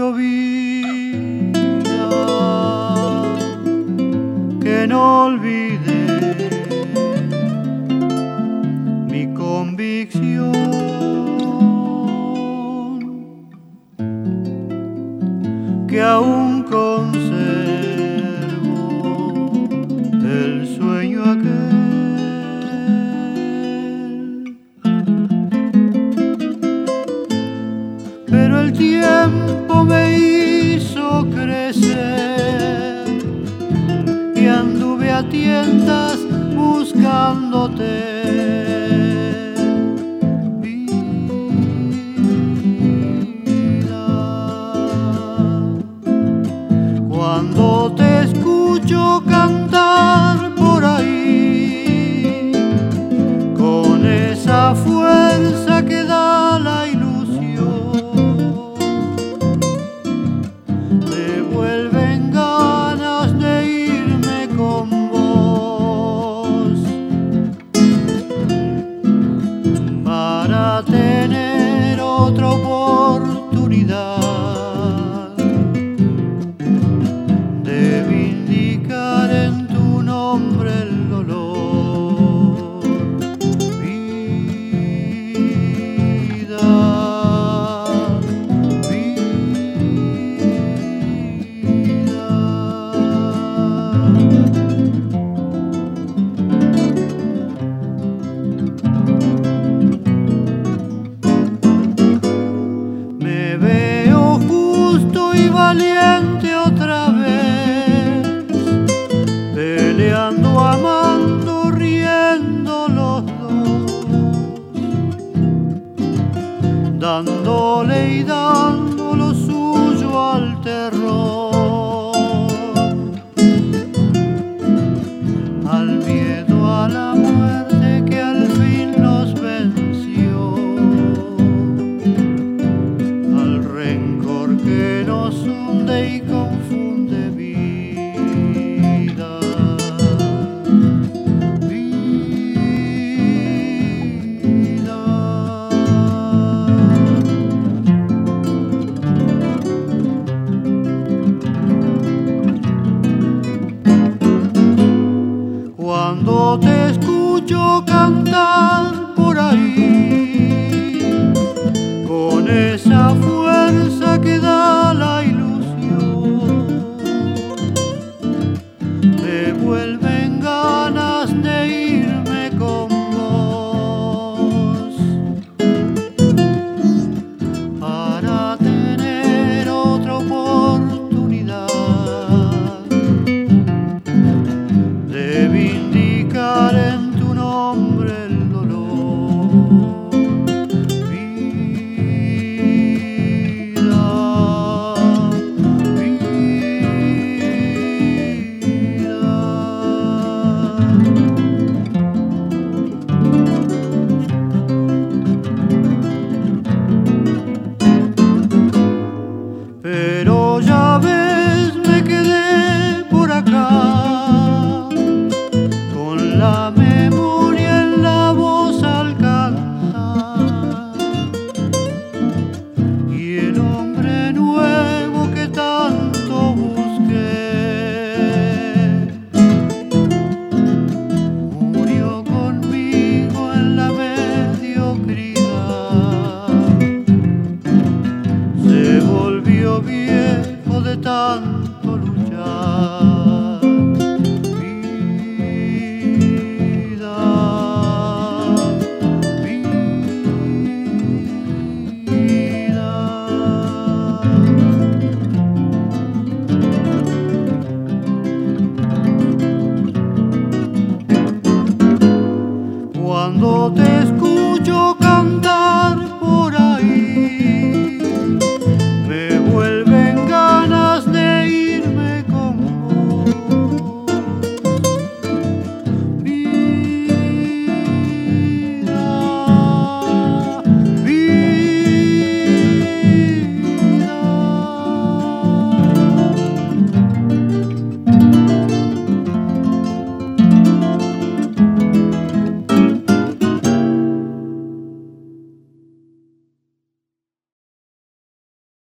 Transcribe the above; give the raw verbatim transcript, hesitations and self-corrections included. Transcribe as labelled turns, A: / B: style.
A: juro vida que no olvide mi convicción que aún conservo el sueño aquel. Pero el tiempo me hizo crecer y anduve a tientas buscándote. Vida, cuando te escucho cantar por ahí, con esa fuerza que da la ilusión, tener otra oportunidad de vindicar en tu nombre el dolor. Vida, valiente otra vez, peleando, amando, riendo los dos, dándole y dando lo suyo al terror, al miedo, a la muerte que al fin nos venció, al rencor que nos hunde y confunde. Vida, vida. Cuando te escucho cantar por ahí, con esa fuerza que da la ilusión, me vuelven ganas de irme con vos, para tener otra oportunidad de vindicar en tu nombre el dolor. Pero ya ves, me quedé por acá, con la memoria en la voz al cantar, y el hombre nuevo que tanto busqué murió conmigo en la mediocridad, se volvió viejo de tanto